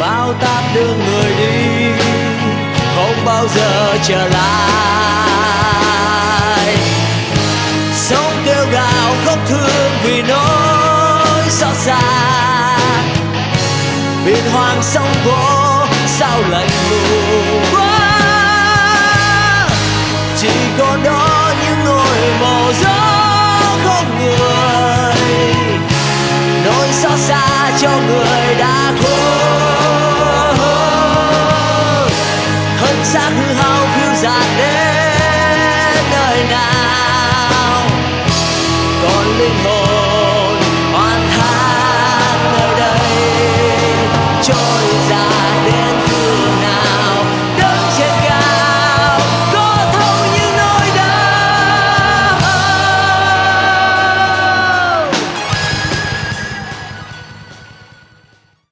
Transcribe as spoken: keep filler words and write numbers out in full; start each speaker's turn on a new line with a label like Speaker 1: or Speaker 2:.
Speaker 1: bao táp đưa người đi không bao giờ trở lại. Sống kêu gào khóc thương vì nỗi xót xa, biển hoàng sông vô sao lạnh lùng quá. Chỉ còn đó những ngôi mộ gió không người, nỗi xót xa cho người đã khuất. Thân xác hư hao phiêu dạt đến nơi nào, còn linh hồn oan than nơi đây trôi dạt.